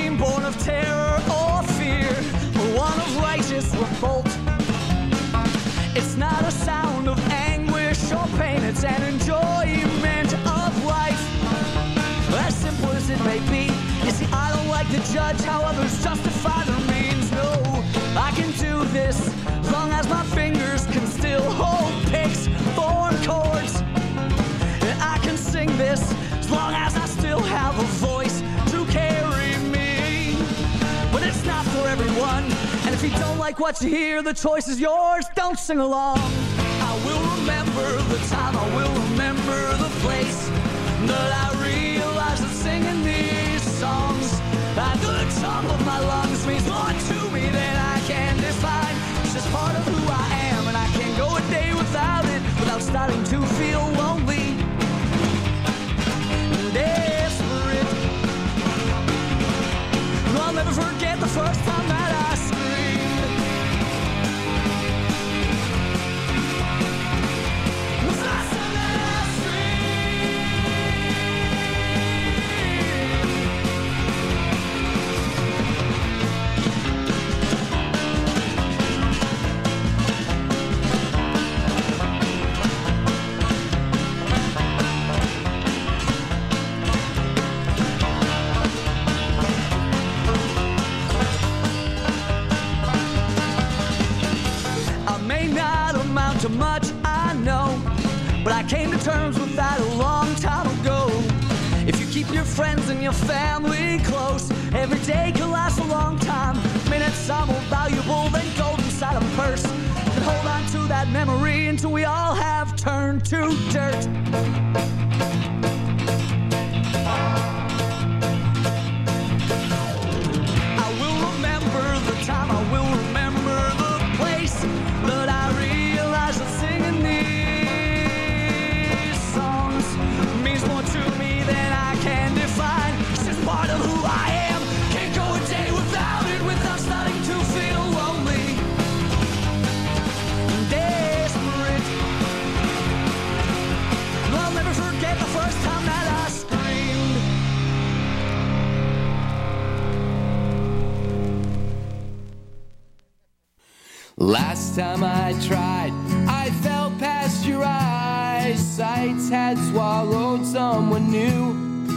scream born of terror or fear, or one of righteous revolt. It's not a sound of anguish or pain, it's an enjoyment of life, as simple as it may be. You see, I don't like to judge how others justify their means. No, I can do this as long as my fingers can still hold picks, form chords. And I can sing this as long as I still have a voice to carry me. But it's not for everyone, and if you don't like what you hear, the choice is yours. Don't sing along. I will remember the time, I will remember the place that I realized that singing these songs at the top of my lungs means more to me than I can define. It's just part of who I am, and I can't go a day without it, without starting to feel lonely and desperate. I'll never forget the first time that I screamed. The first time that I to much, I know, but I came to terms with that a long time ago. If you keep your friends and your family close, every day can last a long time. Minutes are more valuable than gold inside a purse. And hold on to that memory until we all have turned to dirt. I will remember the time, I will remember the place that I realized that singing these songs means more to me than I can define. It's just part of who I am. Can't go a day without it, without starting to feel lonely and desperate. I'll never forget the first time that I screamed. Last time I tried, I fell past your eyesight, had swallowed someone new.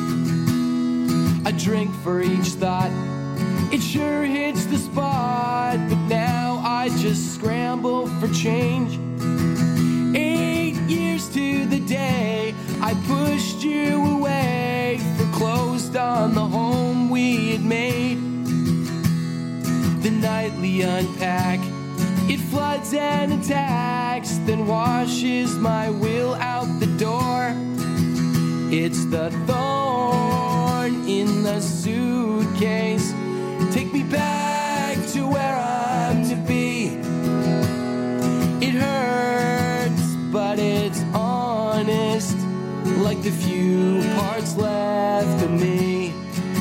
A drink for each thought, it sure hits the spot, but now I just scramble for change. 8 years to the day I pushed you away, foreclosed on the home we had made. The nightly unpack, it floods and attacks, then washes my will out the door. It's the thorn in the suitcase. Take me back to where I'm to be. It hurts, but it's honest, like the few parts left of me.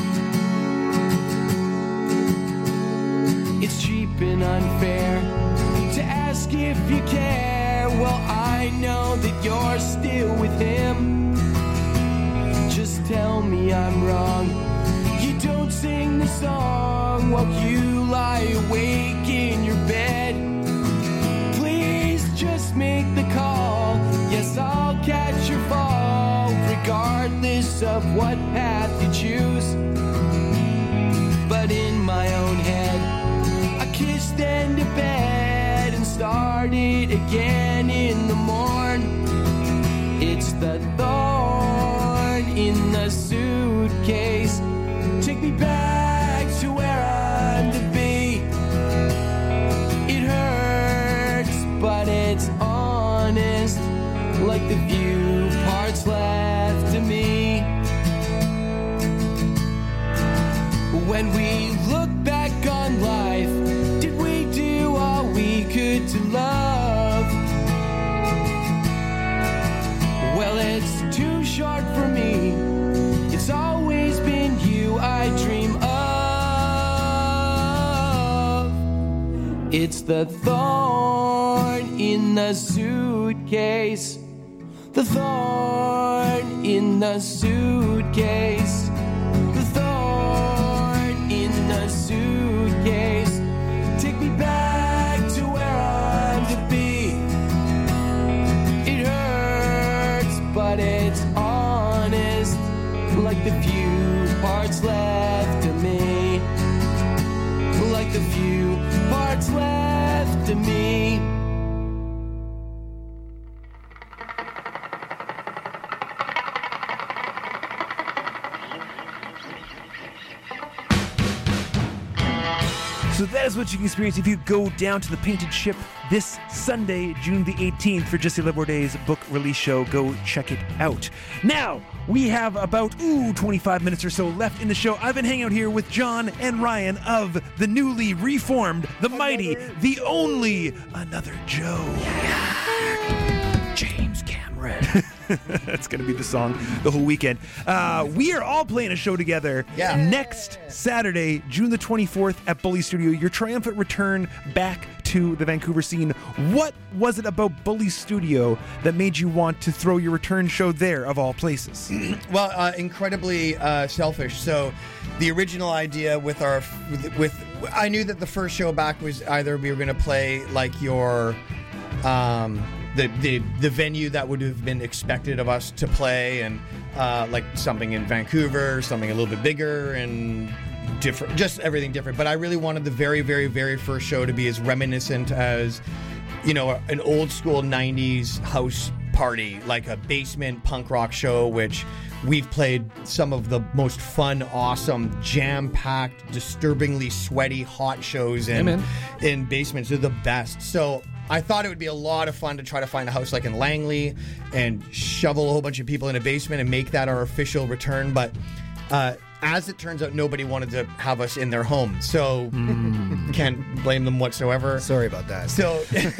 It's cheap and unfair to ask if you care. Well, I know that you're still with him. Just tell me I'm wrong. You don't sing the song while you lie awake in your bed. Please just make the call. Yes, I'll catch your fall, regardless of what path you choose. But in my own head, I kissed and to bed and started again in the morn. It's the thorn in the suitcase. Take me back to where I'm to be. It hurts, but it's honest, like the few parts left of me. When we look back on life, did we do all we could to love? Well, it's too short for me. It's always been you I dream of. It's the thorn in the suitcase. The thorn in the suitcase. The thorn in like the few parts left of me, like the few parts left of me. So that is what you can experience if you go down to the Painted Ship this Sunday, June the 18th, for Jesse Livermore's book release show. Go check it out. Now, we have about 25 minutes or so left in the show. I've been hanging out here with John and Ryan of the newly reformed, the mighty, the only Another Joe. James Cameron. That's going to be the song the whole weekend. We are all playing a show together next Saturday, June the 24th at Bully Studio. Your triumphant return back to the Vancouver scene. What was it about Bully Studio that made you want to throw your return show there, of all places? Well, incredibly selfish. So the original idea with I knew that the first show back was either we were going to play like your... The venue that would have been expected of us to play, and like something in Vancouver, something a little bit bigger and different, just everything different. But I really wanted the very, very, very first show to be as reminiscent as, you know, an old school 90s house party, like a basement punk rock show, which we've played some of the most fun, awesome, jam-packed, disturbingly sweaty, hot shows in basements. They're the best. So I thought it would be a lot of fun to try to find a house like in Langley and shovel a whole bunch of people in a basement and make that our official return. But as it turns out, nobody wanted to have us in their home. So can't blame them whatsoever. Sorry about that. So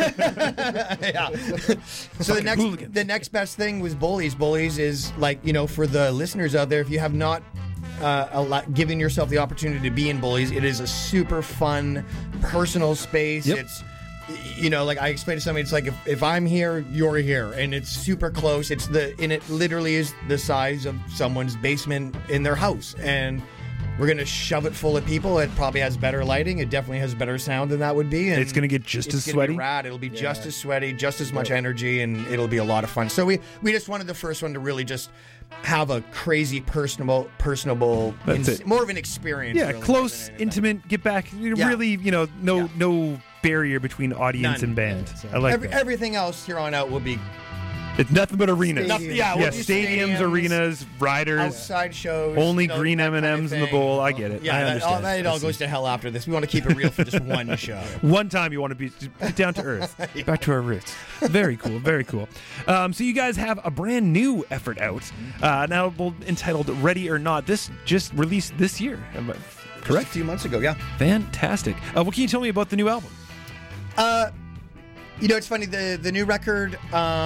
yeah. So the next best thing was Bullies. Bullies is, like, you know, for the listeners out there, if you have not given yourself the opportunity to be in Bullies, it is a super fun, personal space. Yep. It's, you know, like I explained to somebody, it's like if I'm here, you're here, and it's super close. It literally is the size of someone's basement in their house, and we're gonna shove it full of people. It probably has better lighting. It definitely has better sound than that would be. And it's gonna get just as gonna sweaty. Be rad. It'll be just as sweaty, just as much energy, and it'll be a lot of fun. So we just wanted the first one to really just have a crazy personable more of an experience. Yeah, really, close, intimate, get back. Really, you know, no barrier between audience None. and band. I like that. Everything else here on out will be It's nothing but arenas. We'll do stadiums, arenas, riders, outside shows. only you know, green that kind of M&Ms in the thing. bowl. I get it. Yeah, I understand. it all goes to hell after this. We want to keep it real for just one show. One time you want to be down to earth, back to our roots. Very cool, very cool. So you guys have a brand new effort out now, entitled "Ready or Not." This just released this year, correct? Just a few months ago, yeah. Fantastic. What can you tell me about the new album? You know, it's funny. The new record,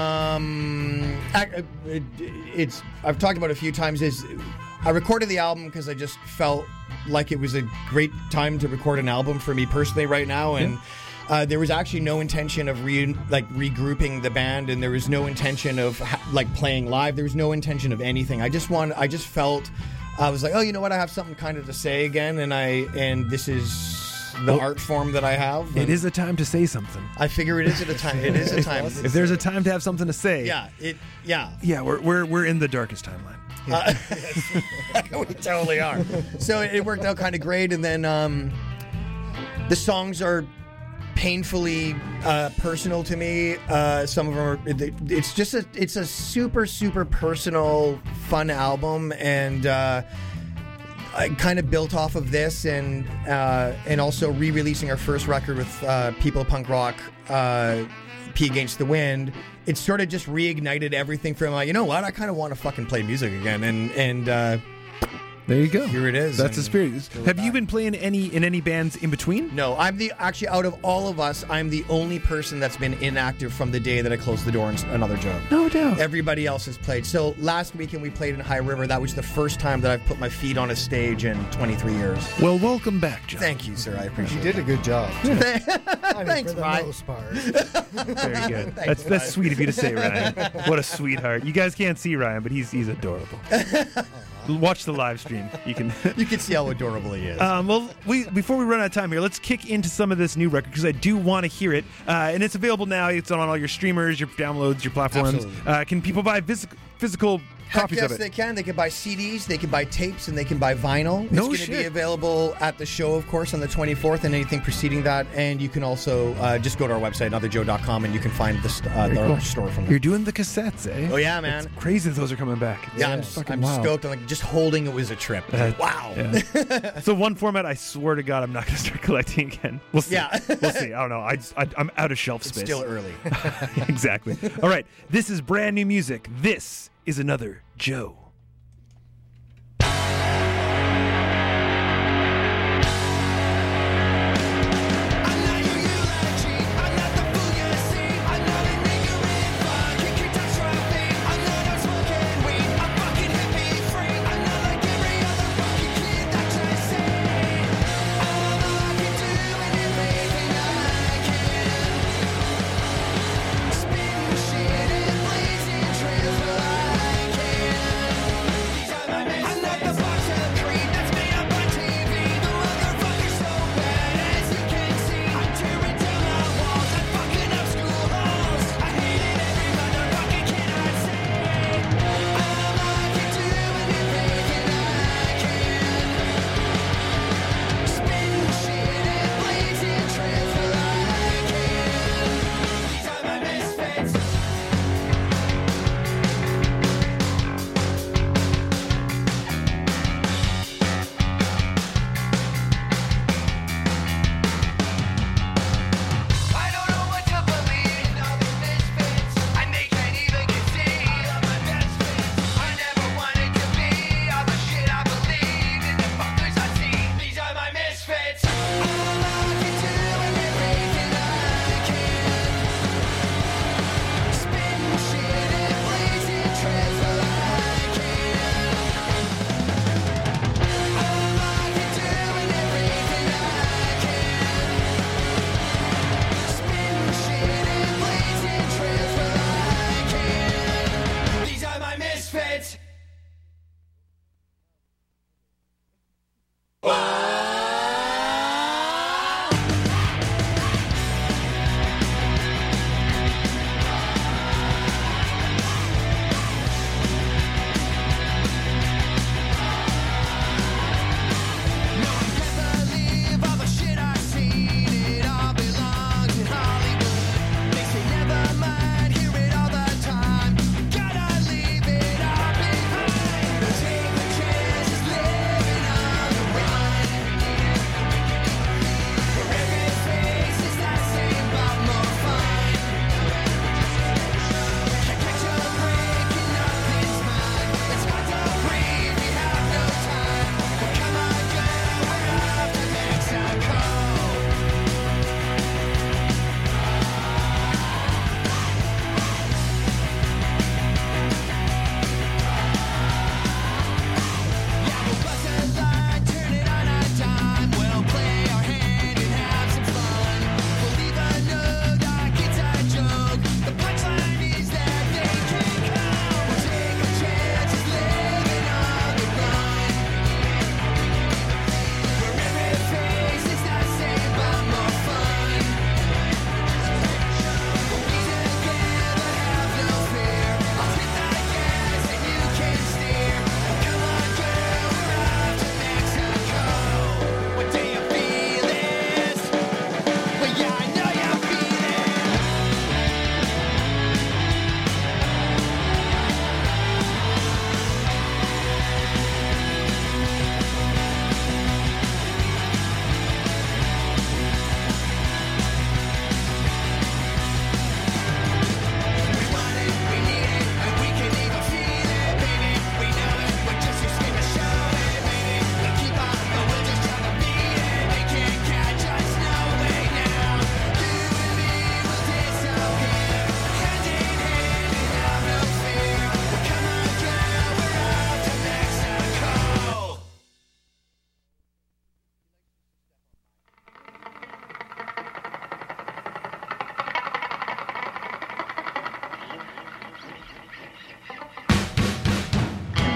it's I've talked about it a few times. Is I recorded the album because I just felt like it was a great time to record an album for me personally right now, and there was actually no intention of regrouping the band, and there was no intention of playing live. There was no intention of anything. I just felt I was like, oh, you know what? I have something kind of to say again, and this is the art form that I have. It is a time to say something. I figure it is at a time. It is a time. If there's a time to have something to say, yeah, we're in the darkest timeline. We totally are. So it worked out kind of great, and then the songs are painfully personal to me. Some of them are. It's a super, super personal, fun album, and I kind of built off of this, and also re-releasing our first record with People Punk Rock, Pee Against the Wind. It sort of just reignited everything from you know what, I kind of want to fucking play music again, and there you go. Here it is. That's the spirit. Have you been playing in any bands in between? No, actually out of all of us, I'm the only person that's been inactive from the day that I closed the door in Another Joe. No doubt. Everybody else has played. So last weekend we played in High River. That was the first time that I've put my feet on a stage in 23 years. Well, welcome back, John. Thank you, sir. I appreciate it. You did a good job. Thanks, for the Ryan. most part. Very good. Thanks, That's sweet of you to say, Ryan. What a sweetheart. You guys can't see Ryan, but he's adorable. Watch the live stream. You can see how adorable he is. Well, before we run out of time here, let's kick into some of this new record because I do want to hear it. And it's available now. It's on all your streamers, your downloads, your platforms. Can people buy physical copies yes, of it? they can. They can buy CDs, they can buy tapes, and they can buy vinyl. No It's going to be shit. available at the show, of course, on the 24th, and anything preceding that. And you can also just go to our website, anotherjoe.com, and you can find the Cool. store from there. You're doing the cassettes, eh? Oh, yeah, man. It's crazy that those are coming back. It's Yeah, I'm fucking stoked. wild. I'm like, just holding it was a trip. Wow. Yeah. So one format, I swear to God, I'm not going to start collecting again. We'll see. Yeah. We'll see. I don't know. I'm out of shelf space. Still early. Exactly. All right. This is brand new music. This is Another Joe.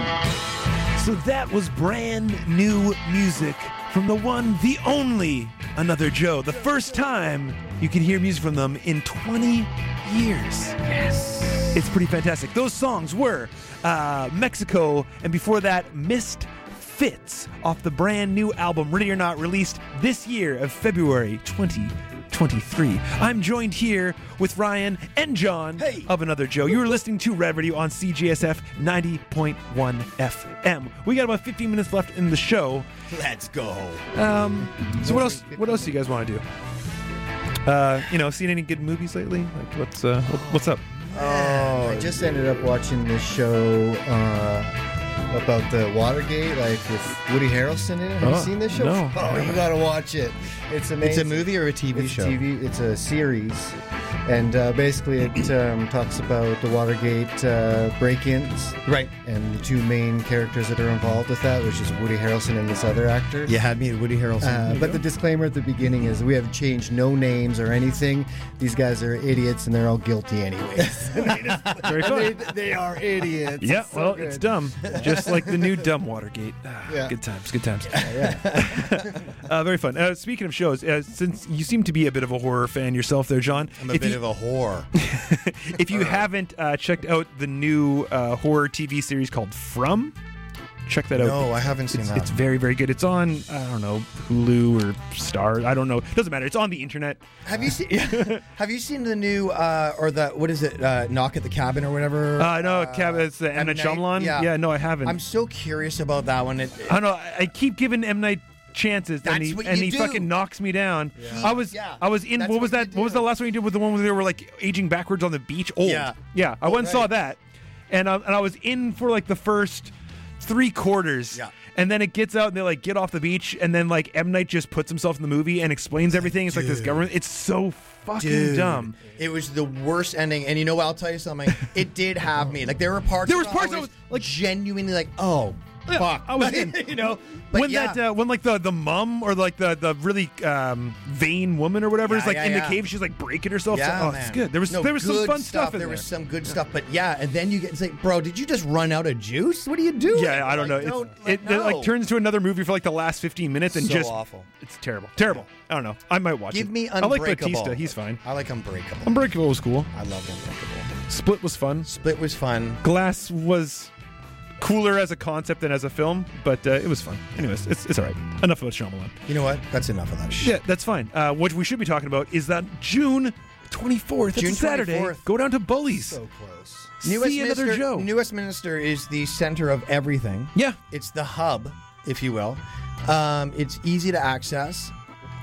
So that was brand new music from the one, the only Another Joe. The first time you can hear music from them in 20 years. Yes. It's pretty fantastic. Those songs were Mexico, and before that, Missed Fits, off the brand new album, Ready or Not, released this year of February 2023. I'm joined here with Ryan and John of Another Joe. You are listening to Red Radio on CJSF 90.1 FM. We got about 15 minutes left in the show. Let's go. So what else do you guys want to do? Seen any good movies lately? Like what's up? Oh, I just ended up watching this show about the Watergate, like with Woody Harrelson in it. Have you seen this show? No. Oh, you gotta watch it. It's amazing. It's a movie or a TV show? It's a series. And basically it talks about the Watergate break-ins. Right. And the two main characters that are involved with that, which is Woody Harrelson and this other actor. You had me at Woody Harrelson. But the disclaimer at the beginning is we have changed no names or anything. These guys are idiots and they're all guilty anyways. Very fun. They are idiots. Yeah, It's so good. it's dumb. Just like the new dumb Watergate. Yeah. Good times. Yeah. Very fun. Speaking of shows, since you seem to be a bit of a horror fan yourself there, John. I'm a bit of a whore. If you haven't checked out the new horror TV series called From, check that out. No, I haven't seen that. It's very, very good. It's on, I don't know, Hulu or Star. I don't know. It doesn't matter. It's on the internet. Have you seen? Have you seen the new what is it? Knock at the Cabin or whatever? No, it's the M. Night Shyamalan. Yeah. No, I haven't. I'm so curious about that one. I don't know. I keep giving M. Night chances, and That's what he you do. fucking knocks me down. Yeah. I was in. That's What was what that? you What was do. the last one you did with the one where they were like aging backwards on the beach? Old. Yeah. I went and saw right. that, and I was in for like the first 3/4. Yeah. And then it gets out and they like get off the beach, and then like M. Night just puts himself in the movie and explains everything. It's like this government. It's so fucking dumb. It was the worst ending, and you know what? I'll tell you something. It did have me. Like there were parts. There was where parts I I was was, like- genuinely like, oh. Yeah, Fuck. I was in. You know, but when when like the mum or like the really vain woman or whatever is like in the cave, she's like breaking herself. Yeah, It's man. good. There was some good fun stuff in there there. was some good stuff, but yeah, and then you get it's like, bro, did you just run out of juice? What do you do? Yeah, I don't know. It like turns to another movie for like the last 15 minutes and So just awful. It's terrible. I don't know. I might watch it. Give me I like Unbreakable. Batista. He's fine. I like Unbreakable. Unbreakable was cool. I loved Unbreakable. Split was fun. Split was fun. Glass was cooler as a concept than as a film, but it was fun. Anyways, it's all right. Enough about Shyamalan. You know what? That's enough of that shit. Yeah, that's fine. What we should be talking about is that June 24th. It's June a Saturday. 24th. Go down to Bullies. So close. See Another Joe. New Westminster is the center of everything. Yeah. It's the hub, if you will. It's easy to access.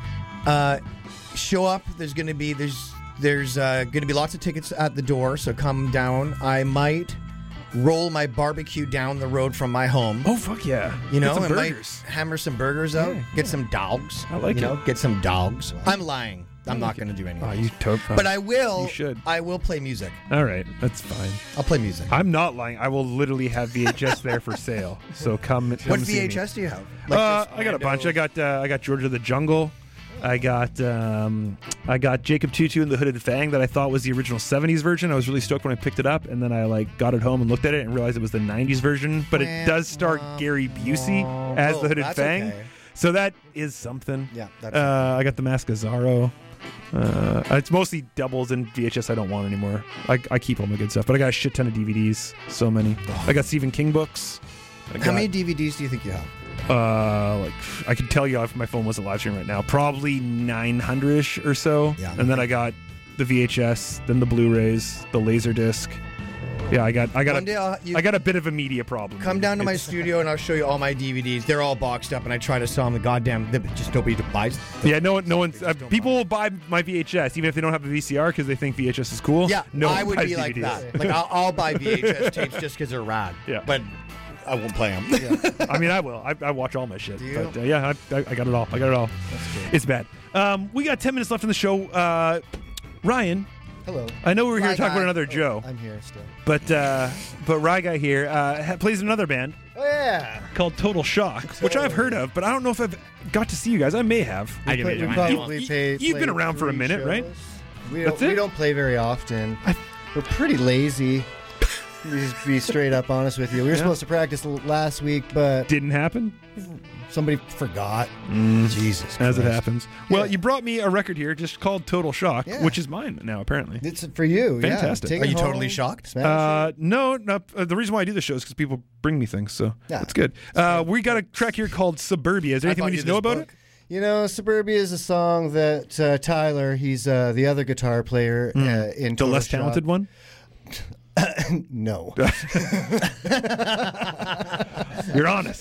Show up. There's going to be lots of tickets at the door, so come down. I might roll my barbecue down the road from my home. Oh, fuck yeah. You know, Get some I burgers. might hammer some burgers out, get some dogs. I like you know, it. get some dogs. I'm lying. I'm not going to do any Oh, of you those. tope. But I will. You should. I will play music. All right, that's fine. I'll play music. I'm not lying. I will literally have VHS there for sale. So come What see me. VHS do you have? I got a bunch. I got George of the Jungle. I got Jacob Tutu and the Hooded Fang that I thought was the original 70s version. I was really stoked when I picked it up, and then I like got it home and looked at it and realized it was the 90s version. But it does star Gary Busey as the Hooded that's Fang, okay. so that is something. Yeah, that's I got the Mask of Zorro. It's mostly doubles and VHS I don't want anymore. I keep all my good stuff, but I got a shit ton of DVDs. So many. I got Stephen King books. How many DVDs do you think you have? Like I can tell you if my phone wasn't live streaming right now, probably 900ish or so. Yeah. And then I got the VHS, then the Blu-rays, the Laserdisc. Yeah, I got One day I got a bit of a media problem. Come down to my It's- studio and I'll show you all my DVDs. They're all boxed up, and I try to sell them. Just nobody buys them. Yeah, no one's. People will buy my VHS even if they don't have a VCR because they think VHS is cool. Yeah, no I one would buys be like DVDs. that. Like I'll buy VHS tapes just because they're rad. Yeah. but I won't play them. I mean, I will. I watch all my shit. Do you? But yeah, I got it all. I got it all. It's bad. We got 10 minutes left in the show. Ryan, Hello. I know we were here Hi, to talk guy. about Another Joe, I'm here still. but Rye Guy here plays another band Oh yeah. called Total Shock, which I've heard of, but I don't know if I've got to see you guys. I may have. We probably You've been played around for a 3 minute, right? shows. We That's don't, it? we don't play very often. We're pretty lazy. To be straight up honest with you. We were supposed to practice last week, but Didn't happen. somebody forgot. Jesus Christ. As it happens. Well, you brought me a record here just called Total Shock, Yeah. which is mine now, apparently. It's for you. Fantastic. Yeah. Take Are it you home, totally shocked? smash it. No, the reason why I do the show is because people bring me things, so Yeah. that's good. We got a track here called Suburbia. Is there anything we need to know about it? You know, Suburbia is a song that Tyler, he's the other guitar player in The Total less Shock. talented one? No. You're honest.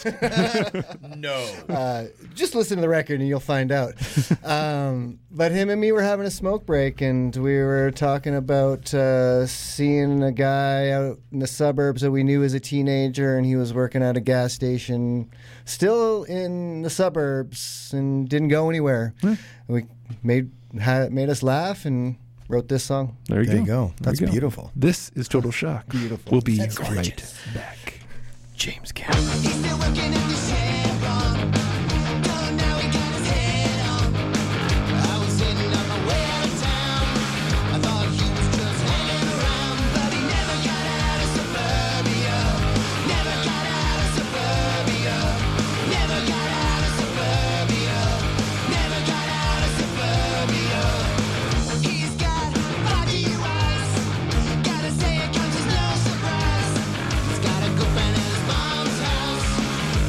No. Just listen to the record and you'll find out. But him and me were having a smoke break, and we were talking about seeing a guy out in the suburbs that we knew as a teenager, and he was working at a gas station still in the suburbs and didn't go anywhere. We made us laugh and wrote this song. There you go. That's There you go. beautiful. This is Total Shock. Beautiful. We'll be That's right back. James Cameron. He's still working at the Chevron. Don't know he got his head on. I was sitting on my way out of town. I thought he was just hanging around, but he never got out of suburbia. Never got out of suburbia. Never got out of suburbia. Never got out of suburbia. He's got 5 DUIs. Gotta say it comes as no surprise. He's got a girlfriend at his mom's house.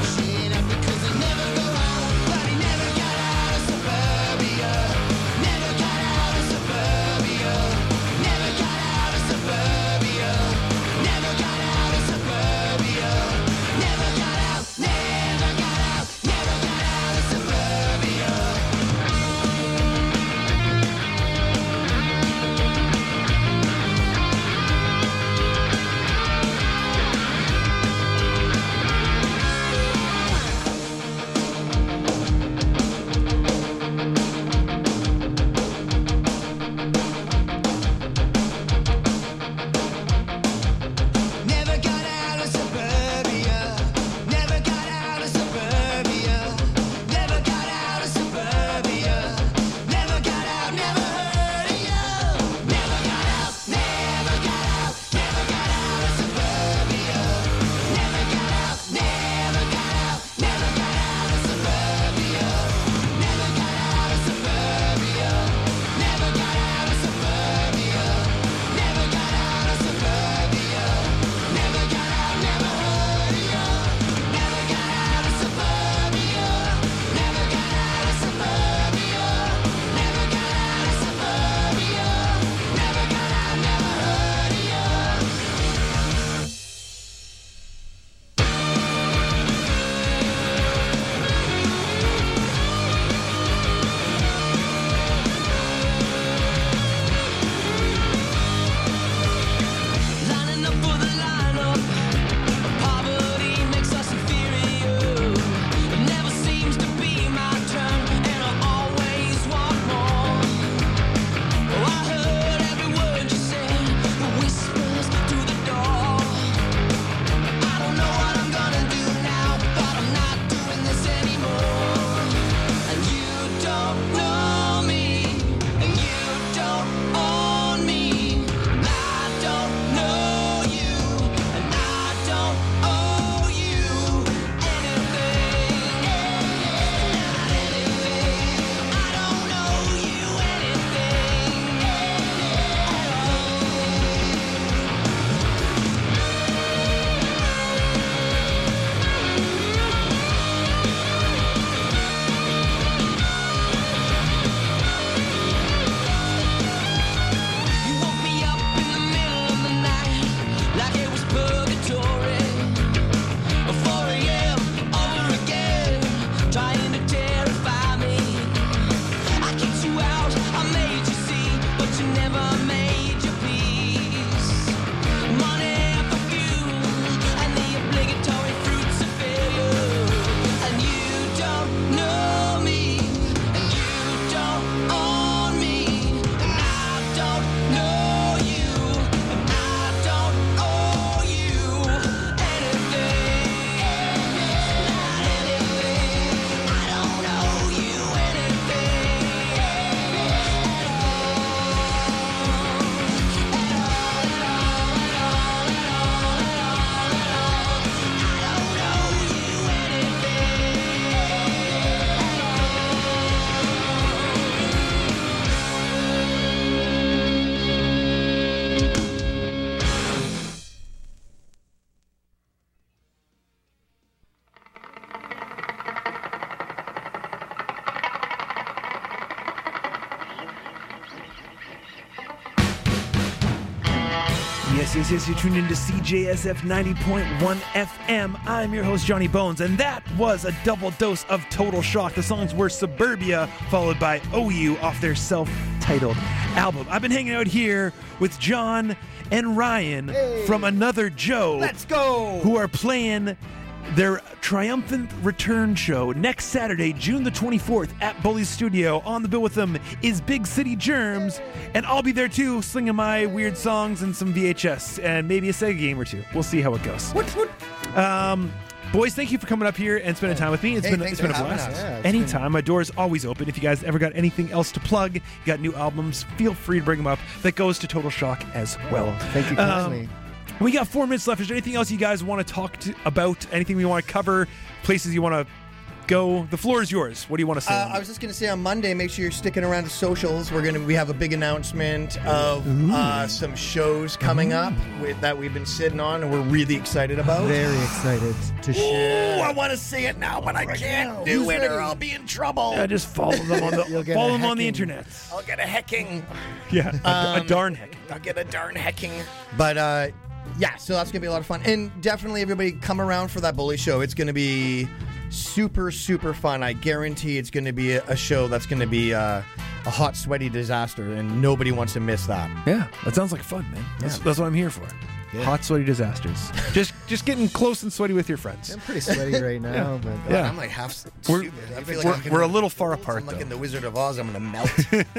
Yes, you're tuned into CJSF 90.1 FM. I'm your host, Johnny Bones, and that was a double dose of Total Shock. The songs were Suburbia, followed by OU off their self-titled album. I've been hanging out here with John and Ryan from Another Joe. Let's go! Who are playing their triumphant return show next Saturday, June the 24th at Bully's Studio. On the bill with them is Big City Germs, and I'll be there too, slinging my weird songs and some VHS and maybe a Sega game or two. We'll see how it goes. Boys, thank you for coming up here and spending time with me. It's been a blast. Yeah, Anytime. My door's always open. If you guys ever got anything else to plug, you got new albums, feel free to bring them up. That goes to Total Shock as well. Thank you kindly. We got 4 minutes left. Is there anything else you guys want to talk about? Anything we want to cover? Places you want to go? The floor is yours. What do you want to say? I was just going to say on Monday, make sure you're sticking around to socials. We have a big announcement of some shows coming up that we've been sitting on, and we're really excited about. Very excited to share. Ooh, I want to say it now, but I can't do it, or I'll be in trouble. Yeah, just follow them on You'll get follow a them on the hecking. internet. I'll get a hecking. Yeah, a darn heck. I'll get a darn hecking. But yeah, so that's gonna be a lot of fun, and definitely everybody come around for that Bully show. It's gonna be super, super fun. I guarantee it's gonna be a show that's gonna be a hot, sweaty disaster, and nobody wants to miss that. Yeah, that sounds like fun, man. That's what I'm here for. Yeah. Hot, sweaty disasters. just getting close and sweaty with your friends. I'm pretty sweaty right now, but Yeah. I'm like half We're- stupid. I feel like we're a little far apart, I'm like though. in the Wizard of Oz. I'm gonna melt.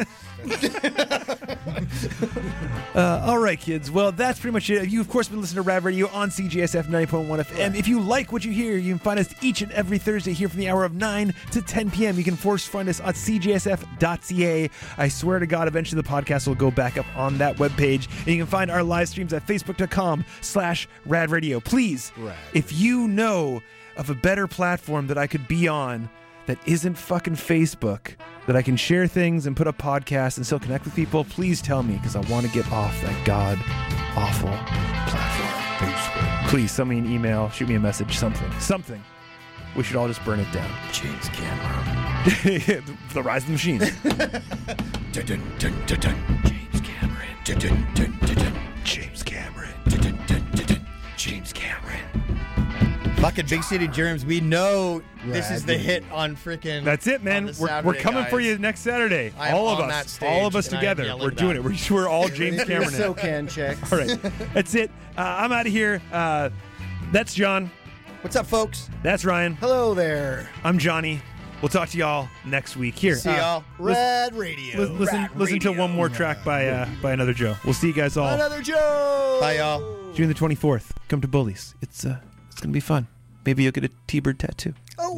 All right, kids. Well, that's pretty much it. You, of course, been listening to Rad Radio on CJSF 90.1 FM. If you like what you hear, you can find us each and every Thursday here from the hour of 9 to 10 p.m. You can find us at cjsf.ca. I swear to God, eventually the podcast will go back up on that webpage. And you can find our live streams at facebook.com/radradio. Please, if you know of a better platform that I could be on that isn't fucking Facebook, that I can share things and put up podcasts and still connect with people, please tell me, because I want to get off that god-awful platform. Facebook. Please send me an email, shoot me a message, something. We should all just burn it down. James Cameron. The rise of the machines. James Cameron. James Cameron. James Cameron. Fucking Big City Germs. We know this is the hit on freaking. That's it, on man. the We're Saturday, coming for guys. you next Saturday. I am All of on that us. stage, All of us and I am together. yelling We're doing that. it. We're all James Cameron. so can checks. All right. That's it. I'm out of here. That's John. What's up, folks? That's Ryan. Hello there. I'm Johnny. We'll talk to y'all next week. Here. See y'all. Rad Radio. Listen to one more track by Another Joe. We'll see you guys all Another Joe. Bye, y'all. June the 24th. Come to Bullies. It's gonna be fun. Maybe you'll get a T-Bird tattoo. Oh.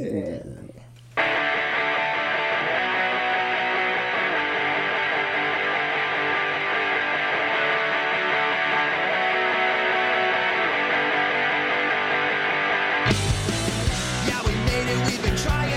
Yeah, we made it, we've been trying